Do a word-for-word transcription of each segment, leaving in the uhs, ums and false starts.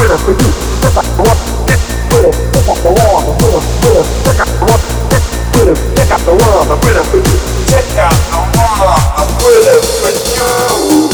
rhythm for you. Check out the one, get with it. Check out the one, the rhythm, rhythm. Check out the one, get with it. Check out the one, the rhythm for you. Check out the one, the rhythm for you.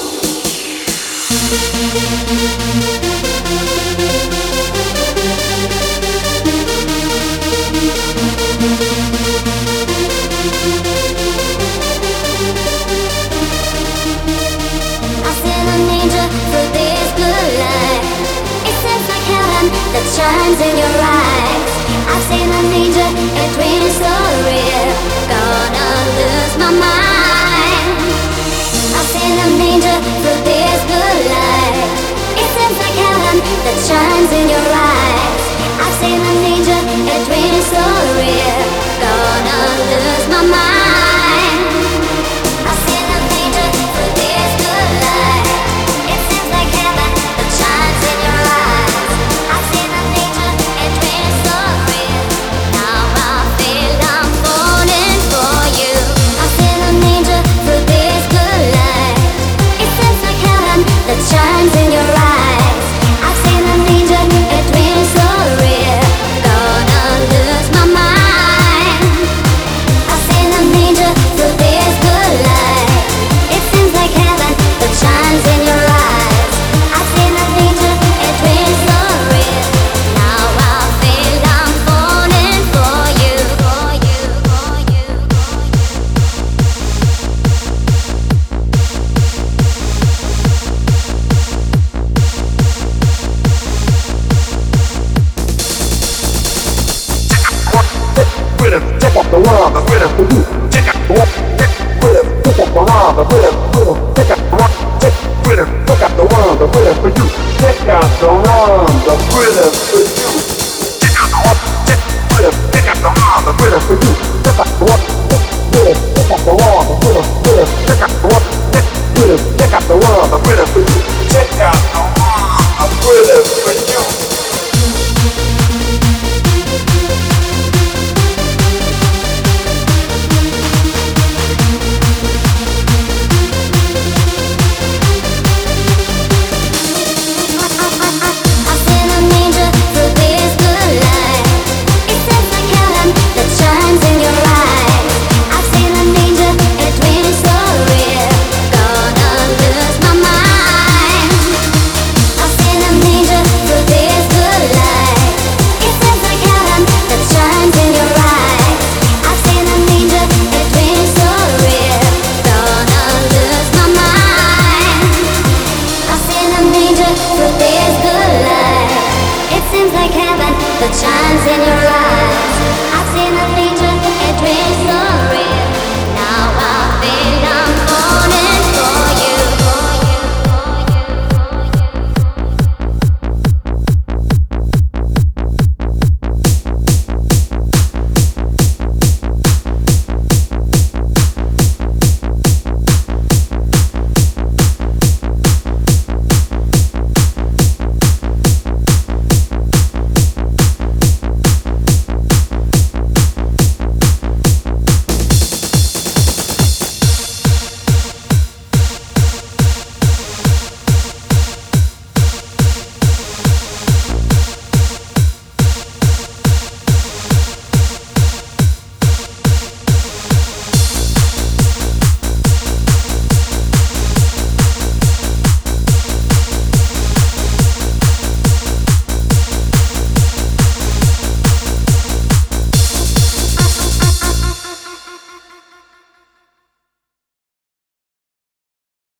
That shines in your eyes. I've seen an angel, a dream is so real. Gonna lose my mind. I've seen an angel through this good life. It seems like heaven that shines in your eyes. I've seen an angel, a dream is so real. Gonna lose my mind. I've seen an angel through this good life. It seems like heaven that shines in your eyes. Shines in your eyes. I've seen an angel, a dream so real. Gonna lose my mind. I've seen an angel through this good life. It seems like heaven that shines in your eyes. I've seen an angel, a dream so real. Now I feel I'm falling for you, for you, for you, for Check out the one, the rhythm for you. Check out the one, rhythm. Check out the one, the rhythm, rhythm. Check out the one, rhythm. Check out the one, the rhythm for you. Check out the one, the rhythm for you. Check out the one, rhythm. Check out the one, the rhythm for you. Check out the one, rhythm. Check out the one, the rhythm, rhythm. Check out the one, rhythm. Check out the one, the rhythm for you. Check out the one, the rhythm for you. that shines in your eyes.